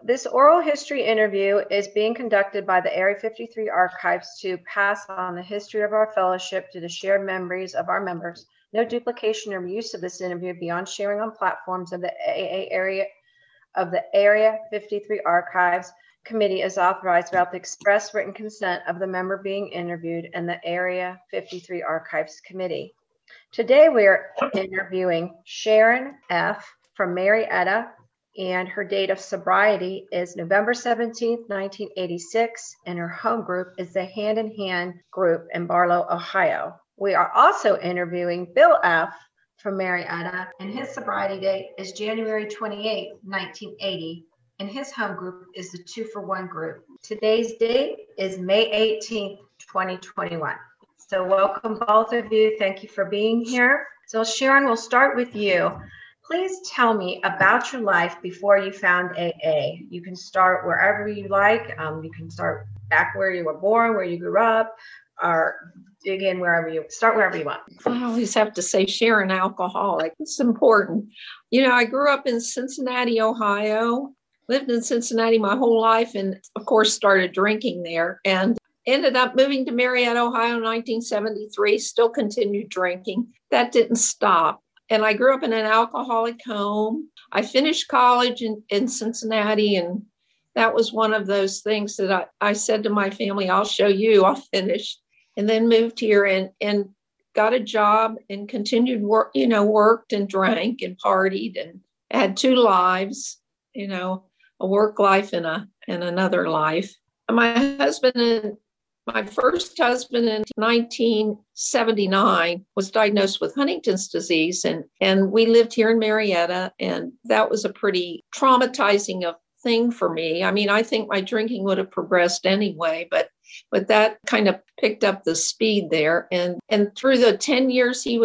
This oral history interview is being conducted by the Area 53 Archives to pass on the history of our fellowship to the shared memories of our members. No duplication or use of this interview beyond sharing on platforms of the Area 53 Archives Committee is authorized without the express written consent of the member being interviewed and the Area 53 Archives Committee. Today we are interviewing Sharon F. from Marietta, and her date of sobriety is November 17th, 1986, and her home group is the Hand in Hand group in Barlow, Ohio. We are also interviewing Bill F. from Marietta, and his sobriety date is January 28th, 1980, and his home group is the 2 for 1 group. Today's date is May 18th, 2021. So welcome both of you. Thank you for being here. So Sharon, we'll start with you. Please tell me about your life before you found AA. You can start wherever you like. You can start back where you were born, where you grew up, or dig in wherever you want. I always have to say Sharon alcoholic. It's important. You know, I grew up in Cincinnati, Ohio, lived in Cincinnati my whole life, and of course started drinking there, and ended up moving to Marietta, Ohio in 1973, still continued drinking. That didn't stop. And I grew up in an alcoholic home. I finished college in Cincinnati, and that was one of those things that I said to my family, I'll show you, I'll finish. And then moved here and got a job and continued work, worked and drank and partied and had 2 lives, a work life and another life. My first husband in 1979 was diagnosed with Huntington's disease, and we lived here in Marietta, and that was a pretty traumatizing thing for me. I mean, I think my drinking would have progressed anyway, but that kind of picked up the speed there. And through the 10 years he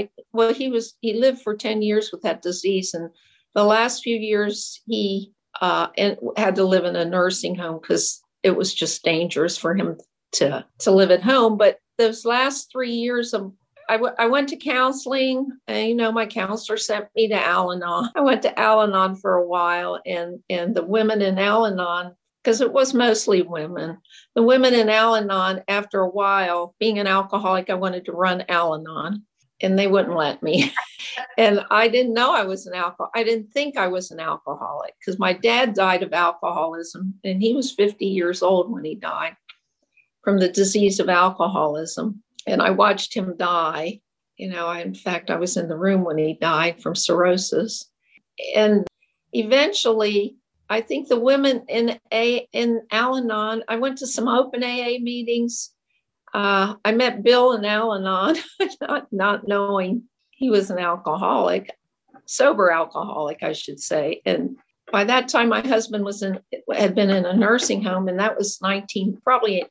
lived for 10 years with that disease, and the last few years he had to live in a nursing home because it was just dangerous for him to live at home. But those last 3 years I went to counseling, and, my counselor sent me to Al-Anon. I went to Al-Anon for a while, and the women in Al-Anon, because it was mostly women, the women in Al-Anon, after a while, being an alcoholic, I wanted to run Al-Anon, and they wouldn't let me. And I didn't know I was I didn't think I was an alcoholic, because my dad died of alcoholism, and he was 50 years old when he died from the disease of alcoholism. And I watched him die. In fact, I was in the room when he died from cirrhosis. And eventually, I think the women in Al-Anon, I went to some open AA meetings. I met Bill in Al-Anon, not knowing he was an alcoholic, sober alcoholic, I should say. And by that time, my husband had been in a nursing home, and that was early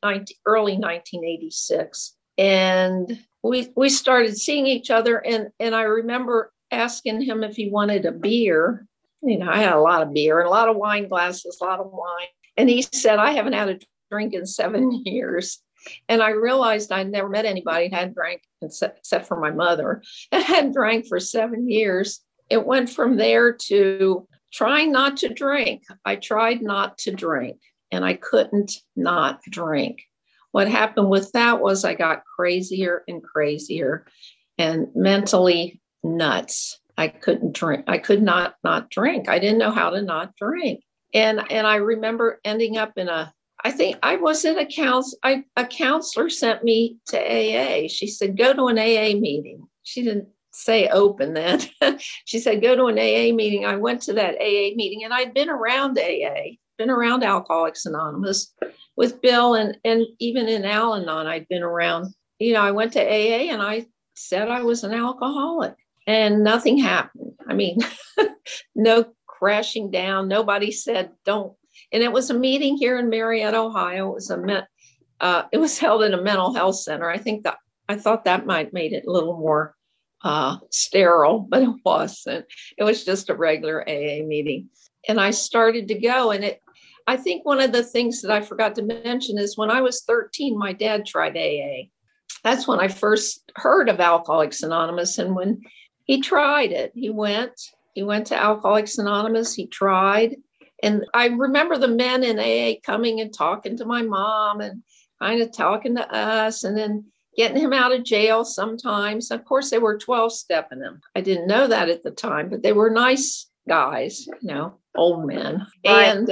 1986. And we started seeing each other, and I remember asking him if he wanted a beer. I had a lot of beer and a lot of wine glasses, a lot of wine. And he said, I haven't had a drink in 7 years. And I realized I'd never met anybody that had drank, except for my mother, that had drank for 7 years. It went from there to trying not to drink. I tried not to drink, and I couldn't not drink. What happened with that was I got crazier and crazier and mentally nuts. I couldn't drink. I could not drink. I didn't know how to not drink. And I remember ending up I think I was in a counselor sent me to AA. She said, go to an AA meeting. She didn't say open then. She said, go to an AA meeting. I went to that AA meeting, and I'd been around AA, been around Alcoholics Anonymous with Bill, and even in Al-Anon, I'd been around. I went to AA and I said I was an alcoholic, and nothing happened. I mean, no crashing down. Nobody said don't. And it was a meeting here in Marietta, Ohio. It was held in a mental health center. I thought that might made it a little more sterile, but it wasn't. It was just a regular AA meeting. And I started to go. And I think one of the things that I forgot to mention is when I was 13, my dad tried AA. That's when I first heard of Alcoholics Anonymous. And when he tried it, he went to Alcoholics Anonymous, he tried, And I remember the men in AA coming and talking to my mom and kind of talking to us and then getting him out of jail sometimes. Of course, they were 12-stepping him. I didn't know that at the time, but they were nice guys, old men. Right. And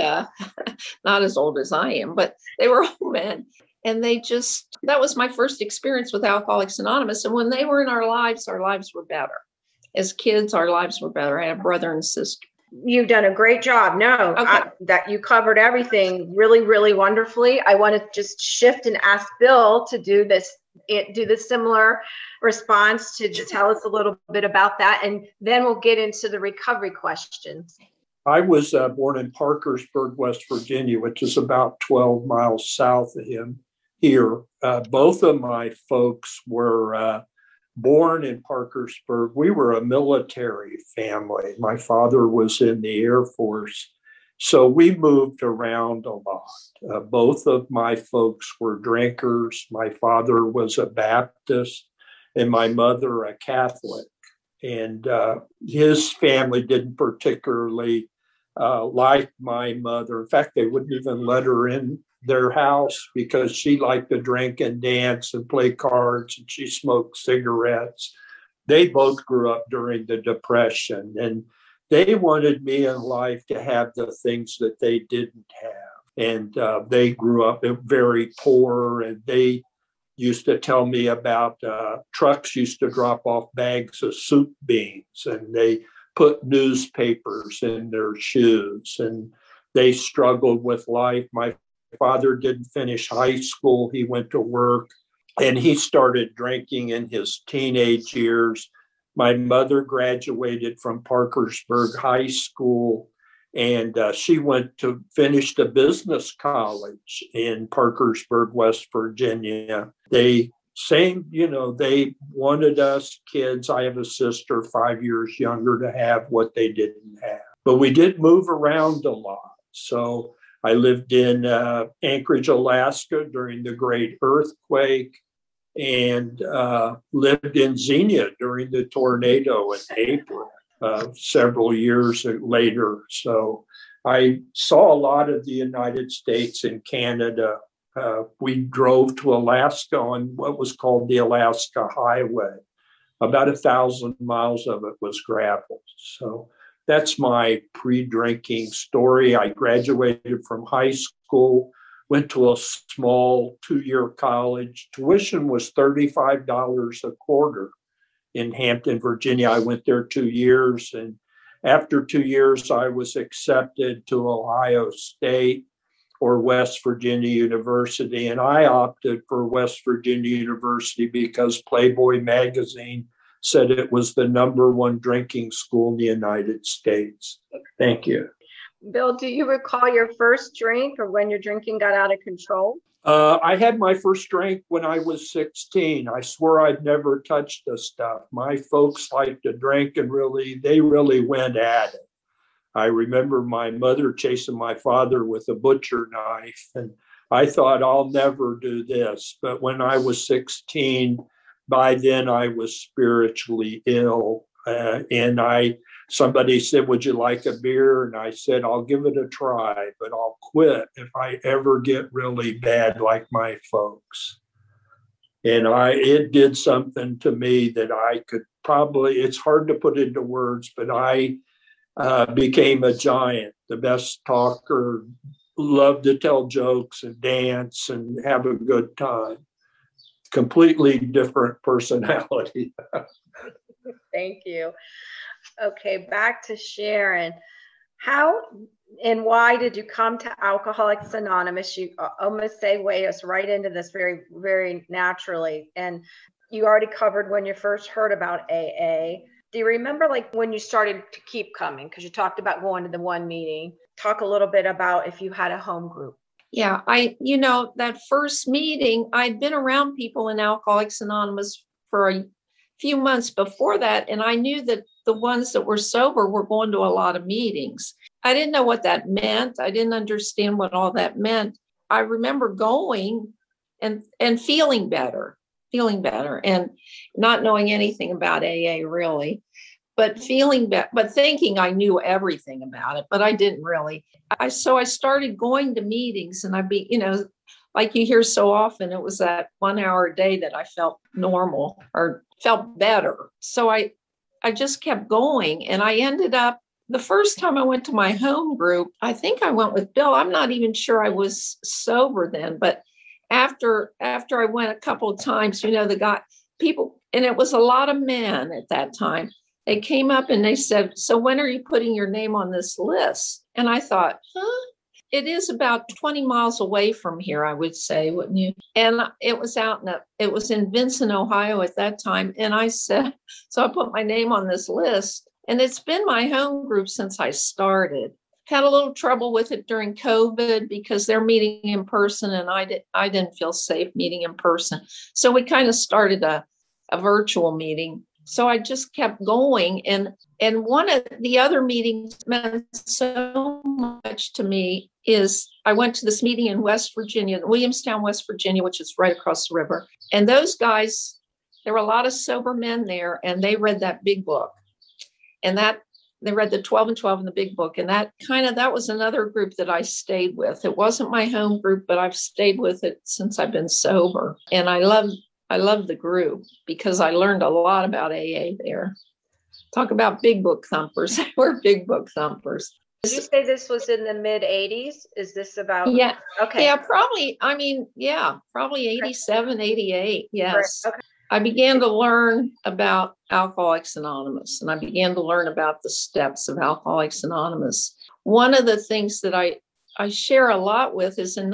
not as old as I am, but they were old men. And that was my first experience with Alcoholics Anonymous. And when they were in our lives were better. As kids, our lives were better. I had a brother and sister. You've done a great job. No, Okay. that you covered everything really, really wonderfully. I want to just shift and ask Bill to do the similar response to tell us a little bit about that. And then we'll get into the recovery questions. I was born in Parkersburg, West Virginia, which is about 12 miles south of here. Both of my folks were born in Parkersburg. We were a military family. My father was in the Air Force, so we moved around a lot. Both of my folks were drinkers. My father was a Baptist and my mother a Catholic. And his family didn't particularly like my mother. In fact, they wouldn't even let her in their house because she liked to drink and dance and play cards, and she smoked cigarettes. They both grew up during the Depression, and they wanted me in life to have the things that they didn't have. And they grew up very poor, and they used to tell me about trucks used to drop off bags of soup beans, and they put newspapers in their shoes, and they struggled with life. My father didn't finish high school. He went to work, and he started drinking in his teenage years. My mother graduated from Parkersburg High School, and she went to finish the business college in Parkersburg, West Virginia. They wanted us kids. I have a sister 5 years younger to have what they didn't have. But we did move around a lot. So I lived in Anchorage, Alaska during the Great Earthquake, and lived in Xenia during the tornado in April several years later. So I saw a lot of the United States and Canada. We drove to Alaska on what was called the Alaska Highway. About 1,000 miles of it was gravel. So that's my pre-drinking story. I graduated from high school, went to a small 2-year college. Tuition was $35 a quarter in Hampton, Virginia. I went there 2 years, and after 2 years, I was accepted to Ohio State or West Virginia University, and I opted for West Virginia University because Playboy magazine said it was the #1 drinking school in the United States. Thank you. Bill, do you recall your first drink or when your drinking got out of control? I had my first drink when I was 16. I swear I'd never touched the stuff. My folks liked to drink and they really went at it. I remember my mother chasing my father with a butcher knife, and I thought, I'll never do this. But when I was 16, by then I was spiritually ill. And somebody said, would you like a beer? And I said, I'll give it a try, but I'll quit if I ever get really bad like my folks. And it did something to me that I could it's hard to put into words, but I became a giant, the best talker, loved to tell jokes and dance and have a good time. Completely different personality. Thank you. Okay, back to Sharon. How and why did you come to Alcoholics Anonymous? You almost segue us right into this very, very naturally. And you already covered when you first heard about AA. Do you remember when you started to keep coming? Because you talked about going to the one meeting. Talk a little bit about if you had a home group. Yeah, that first meeting, I'd been around people in Alcoholics Anonymous for a few months before that, and I knew that the ones that were sober were going to a lot of meetings. I didn't know what that meant. I didn't understand what all that meant. I remember going and feeling better and not knowing anything about AA really. but feeling bad, but thinking I knew everything about it, but I didn't really. So I started going to meetings, and like you hear so often, it was that 1 hour a day that I felt normal or felt better. So I just kept going, and I ended up, the first time I went to my home group, I think I went with Bill. I'm not even sure I was sober then, but after I went a couple of times, people, and it was a lot of men at that time. They came up and they said, "So when are you putting your name on this list?" And I thought, it is about 20 miles away from here, I would say, wouldn't you? And it was in Vincent, Ohio at that time. And I said, so I put my name on this list, and it's been my home group since I started. Had a little trouble with it during COVID because they're meeting in person, and I didn't feel safe meeting in person. So we kind of started a virtual meeting. So I just kept going. And one of the other meetings meant so much to me is I went to this meeting in West Virginia, Williamstown, West Virginia, which is right across the river. And those guys, there were a lot of sober men there, and they read that big book. And they read the 12 and 12 in the big book. And that was another group that I stayed with. It wasn't my home group, but I've stayed with it since I've been sober. And I love the group because I learned a lot about AA there. Talk about big book thumpers. We're big book thumpers. Did you say this was in the mid 80s? Is this about? Yeah. Okay. Yeah, probably. Probably 87, 88. Yes. Okay. I began to learn about Alcoholics Anonymous, and I began to learn about the steps of Alcoholics Anonymous. One of the things that I share a lot with is in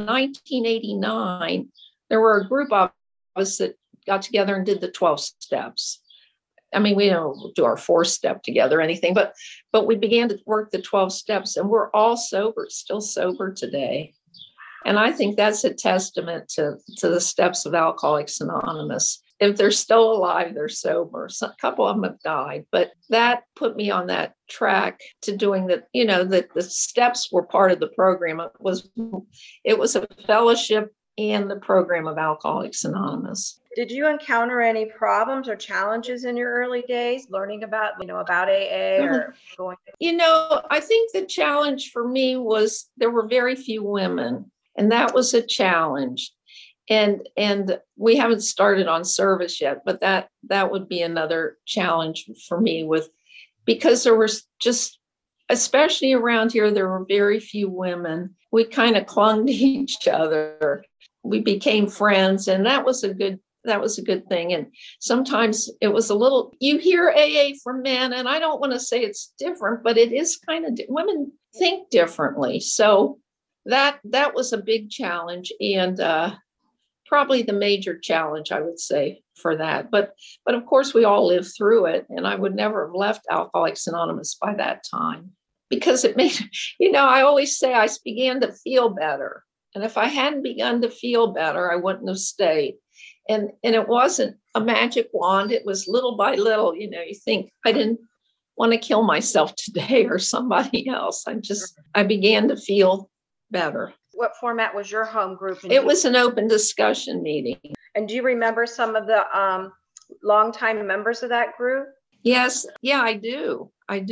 1989, there were a group of us that got together and did the 12 steps. I mean, we don't do our 4-step together or anything, but we began to work the 12 steps, and we're all sober, still sober today. And I think that's a testament to the steps of Alcoholics Anonymous. If they're still alive, they're sober. A couple of them have died, but that put me on that track to doing that. The steps were part of the program. It was a fellowship and the program of Alcoholics Anonymous. Did you encounter any problems or challenges in your early days learning about AA or going? I think the challenge for me was there were very few women, and that was a challenge. And we haven't started on service yet, but that would be another challenge for me because there was just, especially around here, there were very few women. We kind of clung to each other. We became friends, and that was a good thing. And sometimes it was a little, you hear AA for men, and I don't want to say it's different, but it is kind of, women think differently. So that was a big challenge, and probably the major challenge, I would say, for that. But of course, we all lived through it, and I would never have left Alcoholics Anonymous by that time because it made, I always say I began to feel better. And if I hadn't begun to feel better, I wouldn't have stayed. And it wasn't a magic wand. It was little by little, you think I didn't want to kill myself today or somebody else. I began to feel better. What format was your home group? It was an open discussion meeting. And do you remember some of the longtime members of that group? Yes. Yeah, I do.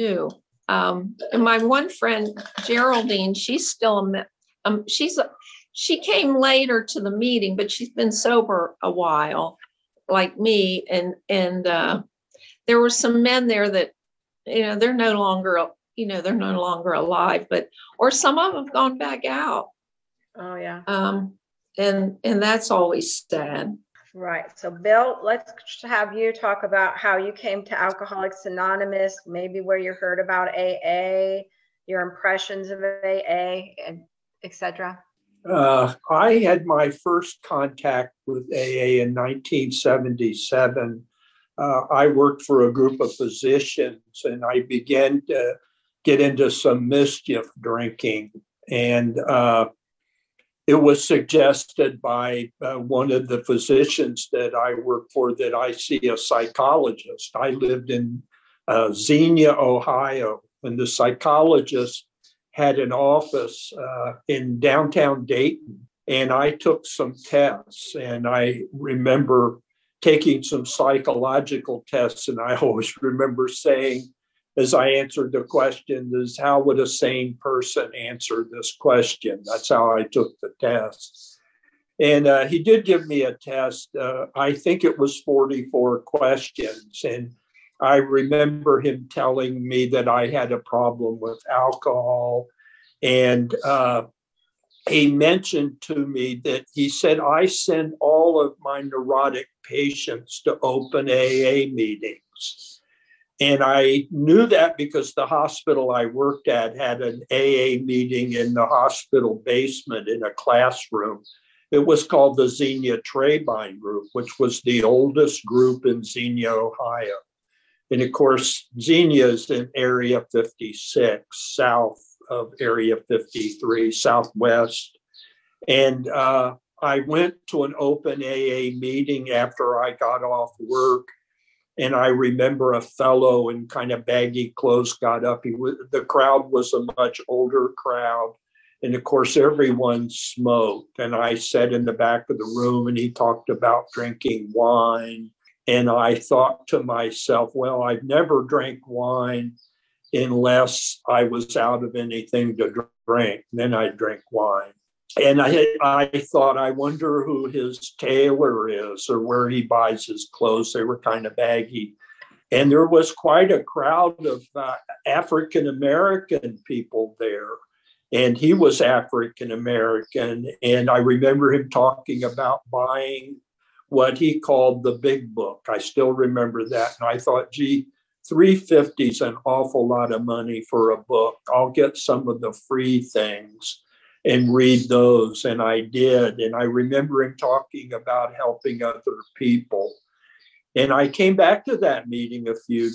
And my one friend, Geraldine, she's still she came later to the meeting, but she's been sober a while, like me. And there were some men there that, they're no longer alive, or some of them have gone back out. Oh, yeah. And that's always sad. Right. So, Bill, let's have you talk about how you came to Alcoholics Anonymous, maybe where you heard about AA, your impressions of AA, and etc. I had my first contact with AA in 1977. I worked for a group of physicians, and I began to get into some mischief drinking. And it was suggested by one of the physicians that I worked for that I see a psychologist. I lived in Xenia, Ohio, and the psychologist had an office in downtown Dayton. And I took some tests, and I remember taking some psychological tests, and I always remember saying, as I answered the question is, how would a sane person answer this question? That's how I took the test. And he did give me a test. I think it was 44 questions. And I remember him telling me that I had a problem with alcohol. And he mentioned to me that he said, I send all of my neurotic patients to open AA meetings. And I knew that because the hospital I worked at had an AA meeting in the hospital basement in a classroom. It was called the Xenia Trabine Group, which was the oldest group in Xenia, Ohio. And of course, Xenia is in Area 56, south of Area 53, southwest. And I went to an open AA meeting after I got off work. And I remember a fellow in kind of baggy clothes got up. The crowd was a much older crowd. And of course, everyone smoked. And I sat in the back of the room and he talked about drinking wine. And I thought to myself, well, I've never drank wine unless I was out of anything to drink. Then I'd drink wine. And I thought, I wonder who his tailor is or where he buys his clothes. They were kind of baggy. And there was quite a crowd of African-American people there. And he was African-American. And I remember him talking about buying what he called the big book. I still remember that. And I thought, gee, $350 is an awful lot of money for a book. I'll get some of the free things and read those. And I did. And I remember him talking about helping other people. And I came back to that meeting a few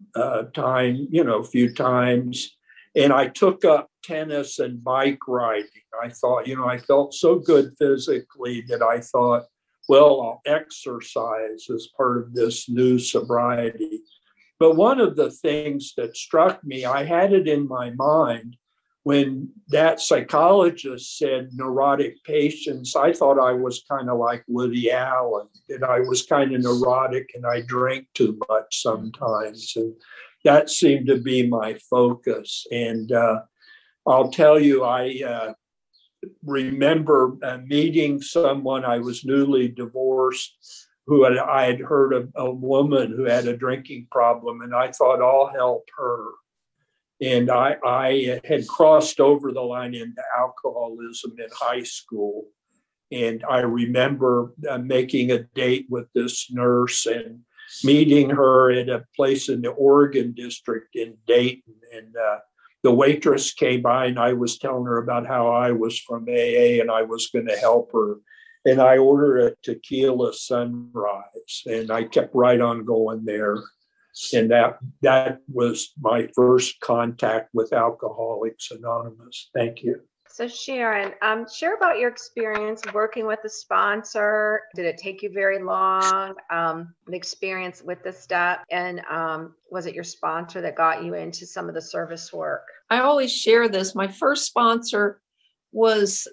times. And I took up tennis and bike riding. I thought, I felt so good physically that I thought, well, I'll exercise as part of this new sobriety. But one of the things that struck me, I had it in my mind when that psychologist said neurotic patients, I thought I was kind of like Woody Allen, that I was kind of neurotic and I drank too much sometimes. And that seemed to be my focus. And I'll tell you, I remember meeting someone, I was newly divorced, I had heard of a woman who had a drinking problem, and I thought, I'll help her. And I had crossed over the line into alcoholism in high school. And I remember making a date with this nurse and meeting her at a place in the Oregon district in Dayton. And the waitress came by and I was telling her about how I was from AA and I was going to help her. And I ordered a tequila sunrise and I kept right on going there. And that was my first contact with Alcoholics Anonymous. Thank you. So Sharon, share about your experience working with the sponsor. Did it take you very long? The experience with the step, and was it your sponsor that got you into some of the service work? I always share this. My first sponsor was,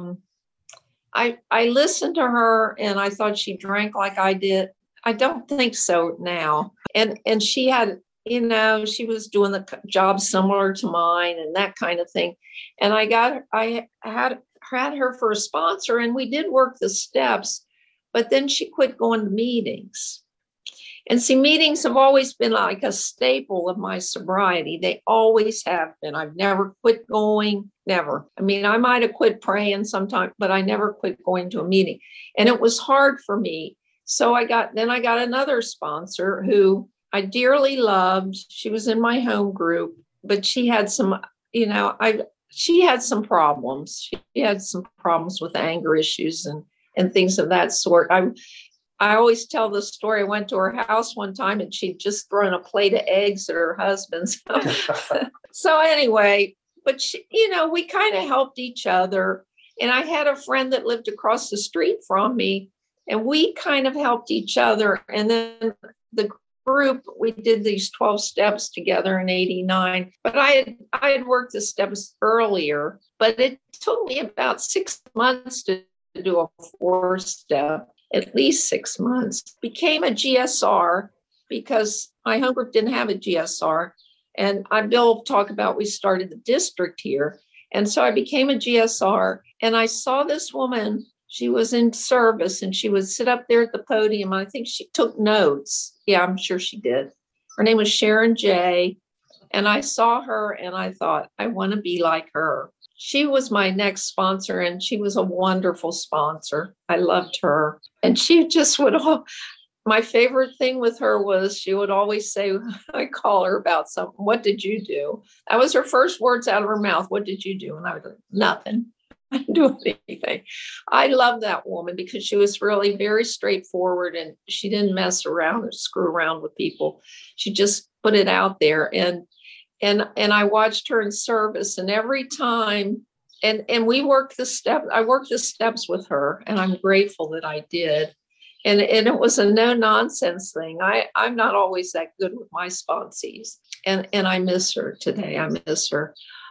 I listened to her and I thought she drank like I did. I don't think so now. And she had, she was doing the job similar to mine and that kind of thing. And I had her for a sponsor and we did work the steps, but then she quit going to meetings. And see, meetings have always been like a staple of my sobriety. They always have been. I've never quit going, never. I mean, I might have quit praying sometime, but I never quit going to a meeting. And it was hard for me. So I got another sponsor who I dearly loved. She was in my home group, but she had some, she had some problems. She had some problems with anger issues and things of that sort. I always tell the story. I went to her house one time and she'd just thrown a plate of eggs at her husband's. So anyway, but she, we kind of helped each other. And I had a friend that lived across the street from me and we kind of helped each other. And then the group, we did these 12 steps together in 89, but I had worked the steps earlier, but it took me about 6 months to do a 4-step. At least 6 months, became a GSR because my home group didn't have a GSR. And Bill talked about, we started the district here. And so I became a GSR, and I saw this woman. She was in service, and she would sit up there at the podium. I think she took notes. Yeah, I'm sure she did. Her name was Sharon J. And I saw her and I thought, I want to be like her. She was my next sponsor, and she was a wonderful sponsor. I loved her. And she just would, my favorite thing with her was she would always say, I call her about something. What did you do? That was her first words out of her mouth. What did you do? And I would go, nothing. I didn't do anything. I love that woman because she was really very straightforward, and she didn't mess around or screw around with people. She just put it out there. And I watched her in service, and every time, and we worked the steps. I worked the steps with her, and I'm grateful that I did. And it was a no nonsense thing. I'm not always that good with my sponsees, and I miss her today. I miss her.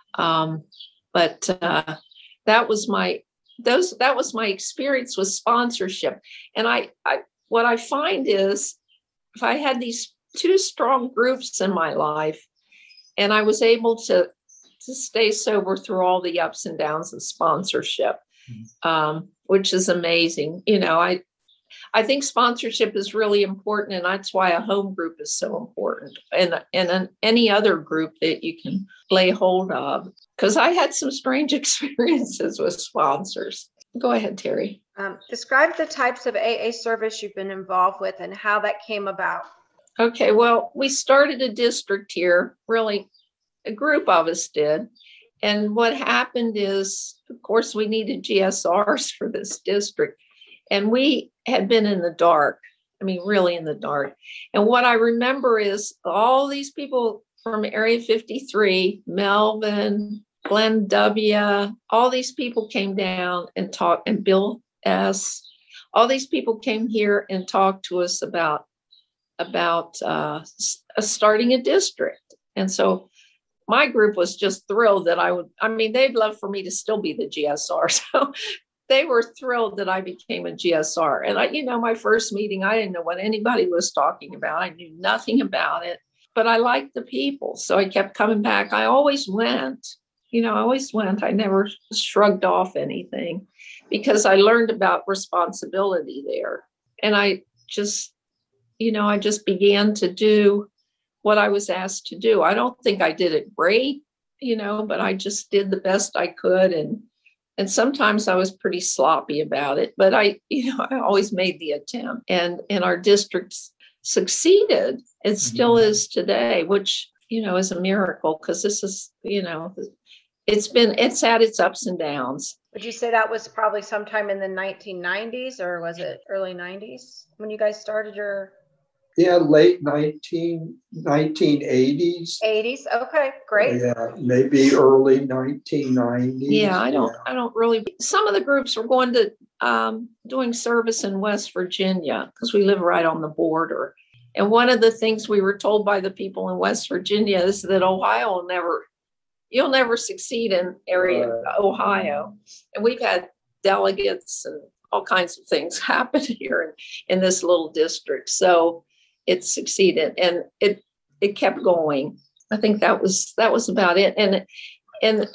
But that was my experience with sponsorship. And I what I find is, if I had these two strong groups in my life, and I was able to stay sober through all the ups and downs of sponsorship, which is amazing. You know, I think sponsorship is really important, and that's why a home group is so important, and any other group that you can lay hold of. Because I had some strange experiences with sponsors. Go ahead, Terry. Describe the types of AA service you've been involved with and how that came about. Okay, well, we started a district here, really, a group of us did. And what happened is, of course, we needed GSRs for this district. And we had been in the dark, I mean, really in the dark. And what I remember is all these people from Area 53, Melvin, Glenn W., all these people came down and talked, and Bill S., all these people came here and talked to us about starting a district. And so my group was just thrilled that they'd love for me to still be the GSR. So they were thrilled that I became a GSR. And my first meeting, I didn't know what anybody was talking about. I knew nothing about it, but I liked the people. So I kept coming back. I always went. I never shrugged off anything because I learned about responsibility there. And I just began to do what I was asked to do. I don't think I did it great, but I just did the best I could. And sometimes I was pretty sloppy about it, but I always made the attempt, and our district succeeded. It still is today, which, is a miracle, because this is, it's had its ups and downs. Would you say that was probably sometime in the 1990s, or was it early 90s when you guys started your? Yeah, late 1980s. 80s. Okay, great. Yeah, maybe early 1990s. Yeah, I don't really. Some of the groups were going to doing service in West Virginia because we live right on the border. And one of the things we were told by the people in West Virginia is that you'll never succeed in Ohio. And we've had delegates and all kinds of things happen here in this little district. So it succeeded, and it kept going. I think that was about it. And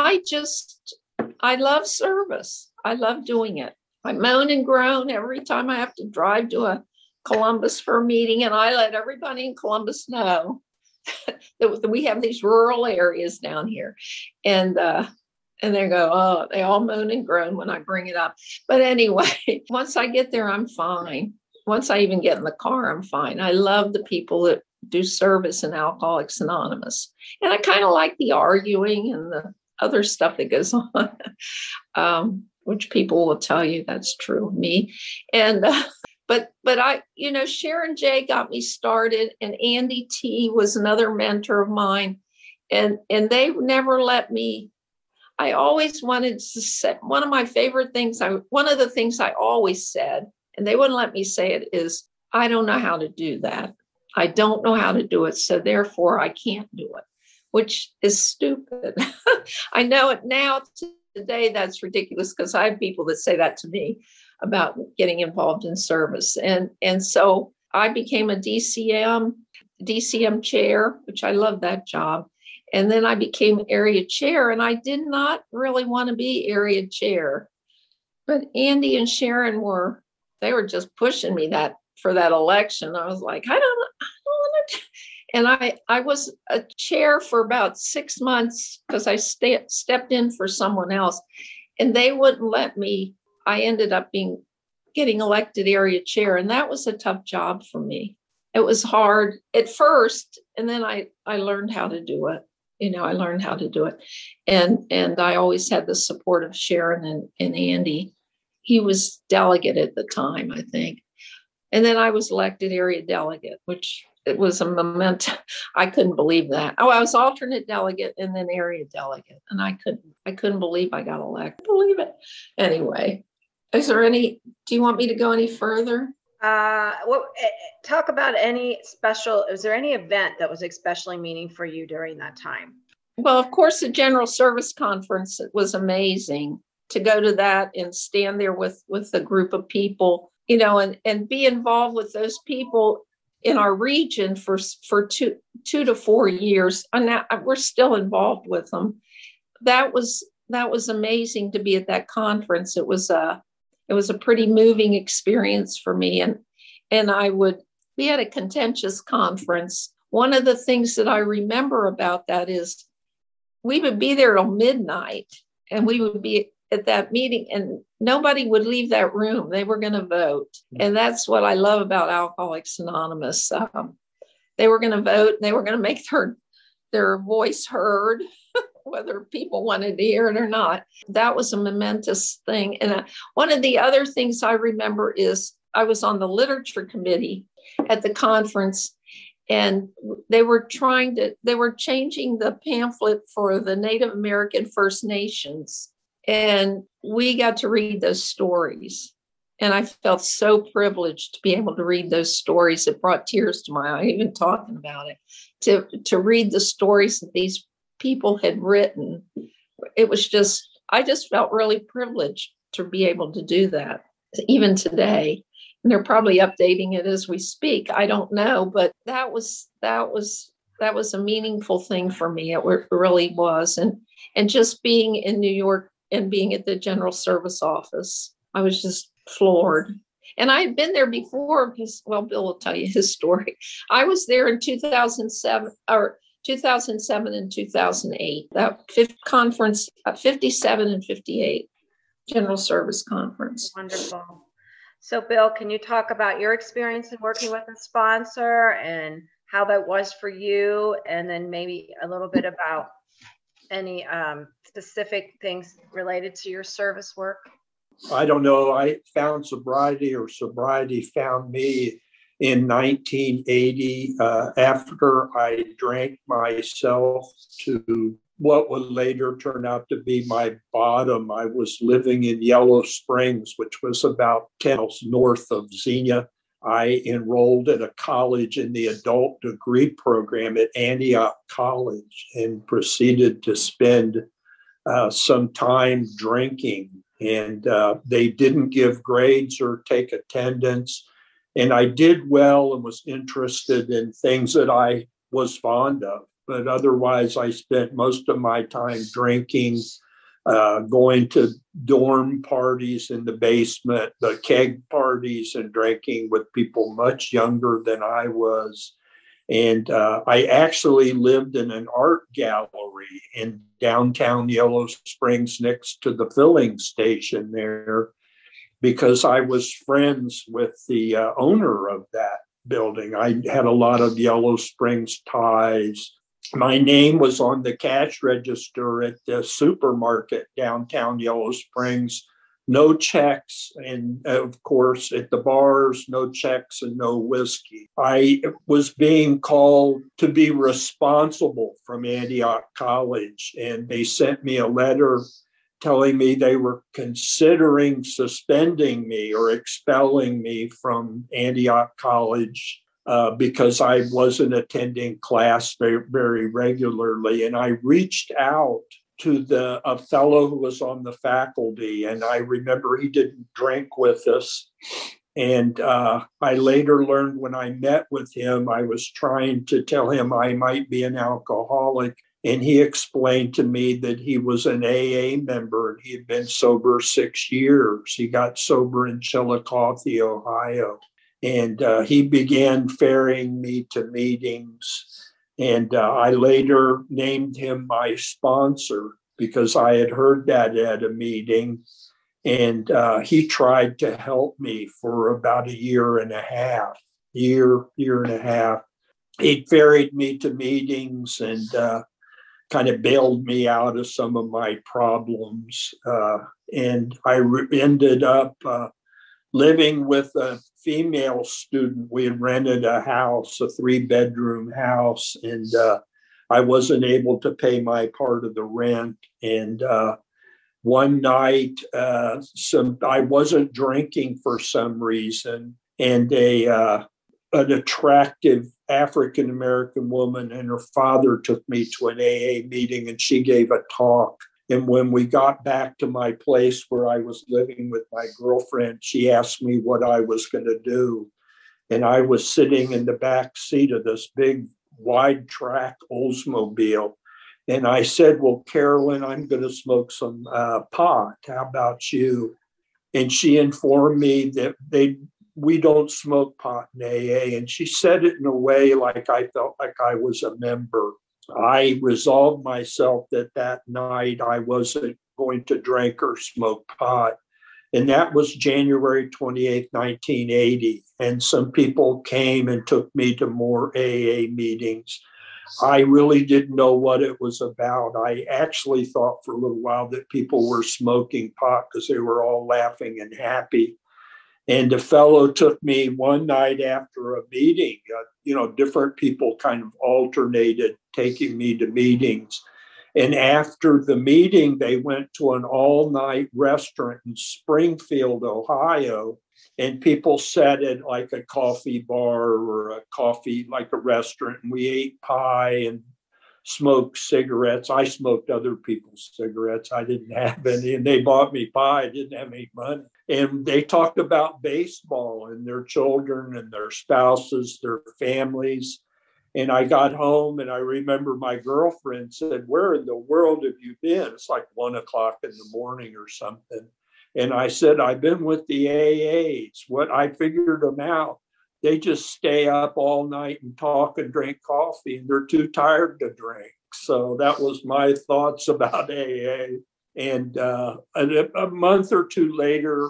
I love service. I love doing it. I moan and groan every time I have to drive to a Columbus for a meeting, and I let everybody in Columbus know that we have these rural areas down here, and they go, oh, they all moan and groan when I bring it up. But anyway, once I get there, I'm fine. Once I even get in the car, I'm fine. I love the people that do service in Alcoholics Anonymous. And I kind of like the arguing and the other stuff that goes on, which people will tell you that's true of me. And but I, Sharon J. got me started, and Andy T. was another mentor of mine. And they never let me. I always wanted to say, one of the things I always said, and they wouldn't let me say it, is, I don't know how to do that. I don't know how to do it. So therefore I can't do it, which is stupid. I know it now. Today, that's ridiculous, because I have people that say that to me about getting involved in service. And so I became a DCM. DCM chair, which I love that job. And then I became area chair, and I did not really want to be area chair. But Andy and Sharon they were just pushing me for that election. I was like, I don't want to. And I was a chair for about 6 months because I stepped in for someone else, and they wouldn't let me. I ended up getting elected area chair, and that was a tough job for me. It was hard at first, and then I learned how to do it. I learned how to do it. And I always had the support of Sharon and Andy. He was delegate at the time, I think. And then I was elected area delegate, which it was a memento. I couldn't believe that. Oh, I was alternate delegate and then area delegate. And I couldn't believe I got elected. Believe it. Anyway, do you want me to go any further? Talk about is there any event that was especially meaningful for you during that time? Well, of course, the General Service Conference, it was amazing to go to that and stand there with a group of people, and be involved with those people in our region for 2 to 4 years. And now we're still involved with them. That was amazing to be at that conference. It was a pretty moving experience for me. And we had a contentious conference. One of the things that I remember about that is we would be there till midnight, and we would be at that meeting, and nobody would leave that room. They were going to vote. And that's what I love about Alcoholics Anonymous. They were going to vote, and they were going to make their voice heard, whether people wanted to hear it or not. That was a momentous thing. And one of the other things I remember is I was on the literature committee at the conference, and they were changing the pamphlet for the Native American First Nations. And we got to read those stories. And I felt so privileged to be able to read those stories. It brought tears to my eye, even talking about it, to read the stories that these people had written. It was I just felt really privileged to be able to do that, even today. And they're probably updating it as we speak. I don't know, but that was a meaningful thing for me. It really was. And just being in New York and being at the General Service Office, I was just floored. And I had been there before because, well, Bill will tell you his story. I was there in 2007 and 2008, that fifth conference, 57 and 58, General Service Conference. Wonderful. So, Bill, can you talk about your experience in working with a sponsor and how that was for you? And then maybe a little bit about any specific things related to your service work? I don't know. I found sobriety, or sobriety found me in 1980 after I drank myself to what would later turn out to be my bottom. I was living in Yellow Springs, which was about 10 miles north of Xenia. I enrolled at a college in the adult degree program at Antioch College and proceeded to spend some time drinking. And they didn't give grades or take attendance. And I did well and was interested in things that I was fond of. But otherwise, I spent most of my time drinking, going to dorm parties in the basement, the keg parties, and drinking with people much younger than I was. And I actually lived in an art gallery in downtown Yellow Springs next to the filling station there, because I was friends with the owner of that building. I had a lot of Yellow Springs ties. My name was on the cash register at the supermarket downtown Yellow Springs. No checks. And of course, at the bars, no checks and no whiskey. I was being called to be responsible from Antioch College. And they sent me a letter telling me they were considering suspending me or expelling me from Antioch College because I wasn't attending class very, very regularly. And I reached out to a fellow who was on the faculty, and I remember he didn't drink with us. And I later learned when I met with him, I was trying to tell him I might be an alcoholic. And he explained to me that he was an AA member and he had been sober 6 years. He got sober in Chillicothe, Ohio. And he began ferrying me to meetings. And I later named him my sponsor because I had heard that at a meeting. And he tried to help me for about a year and a half. He ferried me to meetings and kind of bailed me out of some of my problems. And I ended up living with a female student. We had rented a house, a 3-bedroom house, and I wasn't able to pay my part of the rent. And one night, I wasn't drinking for some reason, and an attractive African-American woman and her father took me to an AA meeting, and she gave a talk. And when we got back to my place where I was living with my girlfriend, she asked me what I was going to do. And I was sitting in the back seat of this big wide track Oldsmobile. And I said, well, Carolyn, I'm going to smoke some pot. How about you? And she informed me that we don't smoke pot in AA. And she said it in a way like I felt like I was a member. I resolved myself that night I wasn't going to drink or smoke pot. And that was January 28th, 1980. And some people came and took me to more AA meetings. I really didn't know what it was about. I actually thought for a little while that people were smoking pot because they were all laughing and happy. And a fellow took me one night after a meeting. Different people kind of alternated taking me to meetings. And after the meeting, they went to an all-night restaurant in Springfield, Ohio. And people sat at like a coffee bar or like a restaurant. And we ate pie and smoked cigarettes. I smoked other people's cigarettes. I didn't have any. And they bought me pie. I didn't have any money. And they talked about baseball and their children and their spouses, their families. And I got home and I remember my girlfriend said, where in the world have you been? It's like 1 o'clock in the morning or something. And I said, I've been with the AAs. I figured them out. They just stay up all night and talk and drink coffee, and they're too tired to drink. So that was my thoughts about AA. And a month or two later,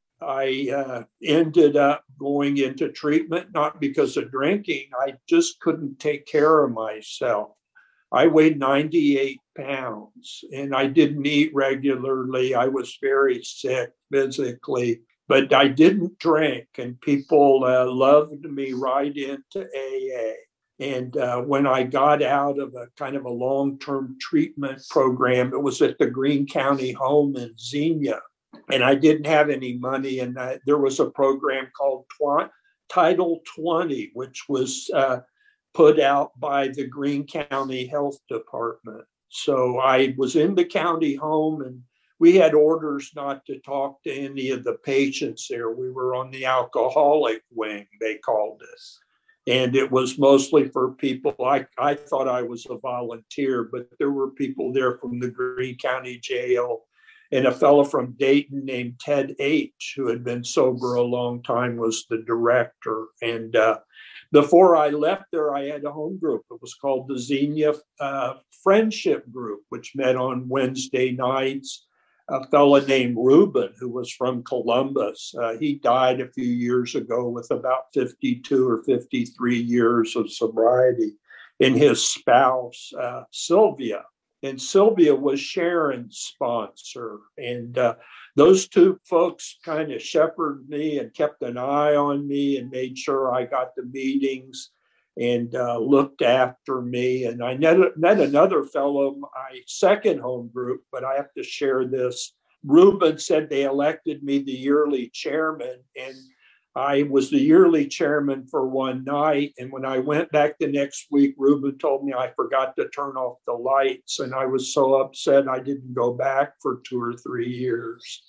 I ended up going into treatment, not because of drinking. I just couldn't take care of myself. I weighed 98 pounds and I didn't eat regularly. I was very sick physically, but I didn't drink, and people loved me right into AA. And when I got out of a kind of a long-term treatment program, it was at the Greene County Home in Xenia. And I didn't have any money. And there was a program called Title 20, which was put out by the Greene County Health Department. So I was in the county home, and we had orders not to talk to any of the patients there. We were on the alcoholic wing, they called us. And it was mostly for people. I thought I was a volunteer, but there were people there from the Greene County Jail. And a fellow from Dayton named Ted H., who had been sober a long time, was the director. And before I left there, I had a home group. It was called the Xenia Friendship Group, which met on Wednesday nights. A fellow named Ruben, who was from Columbus, he died a few years ago with about 52 or 53 years of sobriety. And his spouse, Sylvia. And Sylvia was Sharon's sponsor. And those two folks kind of shepherded me and kept an eye on me and made sure I got the meetings and looked after me. And I met another fellow, my second home group, but I have to share this. Ruben said they elected me the yearly chairman, and I was the yearly chairman for one night. And when I went back the next week, Ruben told me I forgot to turn off the lights. And I was so upset I didn't go back for 2 or 3 years.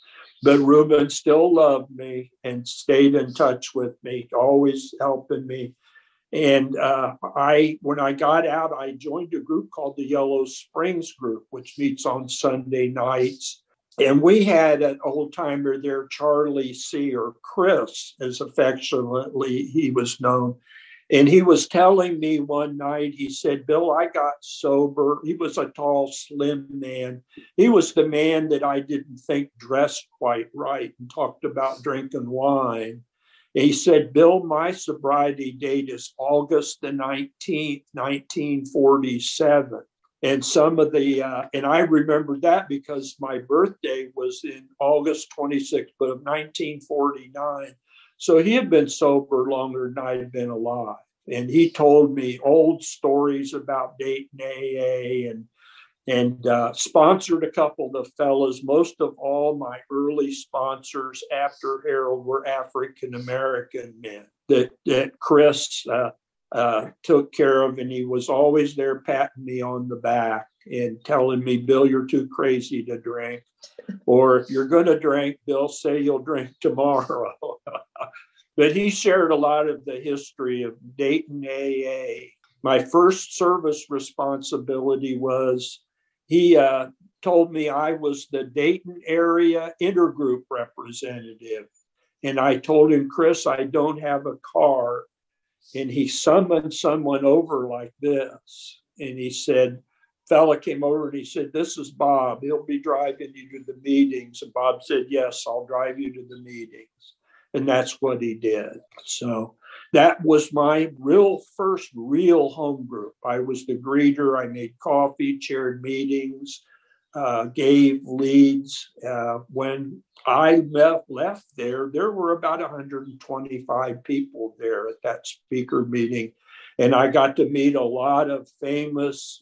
But Reuben still loved me and stayed in touch with me, always helping me. And when I got out, I joined a group called the Yellow Springs Group, which meets on Sunday nights. And we had an old timer there, Charlie C., or Chris, as affectionately he was known. And he was telling me one night, he said, Bill, I got sober. He was a tall, slim man. He was the man that I didn't think dressed quite right and talked about drinking wine. He said, Bill, my sobriety date is August the 19th, 1947. And and I remember that because my birthday was in August 26th, but of 1949. So he had been sober longer than I had been alive. And he told me old stories about Dayton AA and sponsored a couple of the fellas. Most of all my early sponsors after Harold were African-American men that Chris took care of. And he was always there patting me on the back and telling me, Bill, you're too crazy to drink. Or if you're going to drink, Bill, say you'll drink tomorrow. But he shared a lot of the history of Dayton AA. My first service responsibility was he told me I was the Dayton area intergroup representative. And I told him, Chris, I don't have a car. And he summoned someone over like this. And he said, fella came over and he said, this is Bob. He'll be driving you to the meetings. And Bob said, yes, I'll drive you to the meetings. And that's what he did. So that was my first real home group. I was the greeter. I made coffee, chaired meetings, gave leads. When I left there were about 125 people there at that speaker meeting. And I got to meet a lot of famous,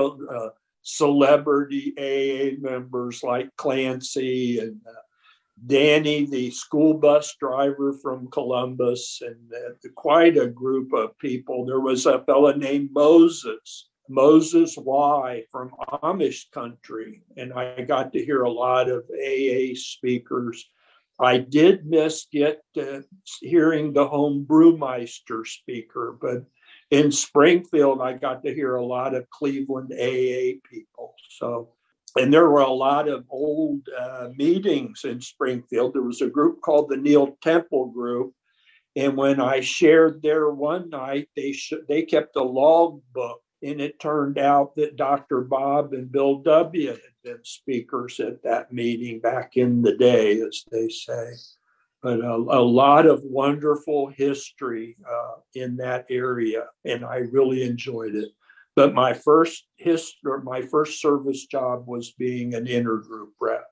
celebrity AA members like Clancy and Danny, the school bus driver from Columbus, and quite a group of people. There was a fellow named Moses Y from Amish country, and I got to hear a lot of AA speakers. I did miss hearing the home brewmeister speaker, but in Springfield, I got to hear a lot of Cleveland AA people. And there were a lot of old meetings in Springfield. There was a group called the Neil Temple Group. And when I shared there one night, they kept a log book. And it turned out that Dr. Bob and Bill W. had been speakers at that meeting back in the day, as they say. But a lot of wonderful history in that area. And I really enjoyed it. But my first service job was being an intergroup rep.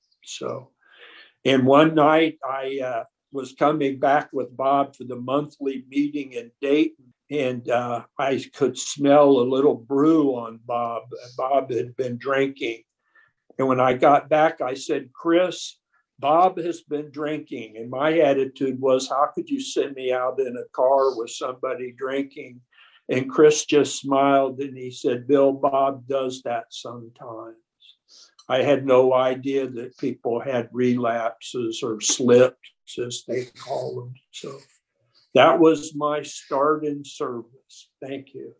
And one night I was coming back with Bob for the monthly meeting in Dayton, and I could smell a little brew on Bob. Bob had been drinking. And when I got back, I said, Chris, Bob has been drinking. And my attitude was, how could you send me out in a car with somebody drinking? And Chris just smiled and he said, Bill, Bob does that sometimes. I had no idea that people had relapses or slips, as they call them. So that was my start in service. Thank you.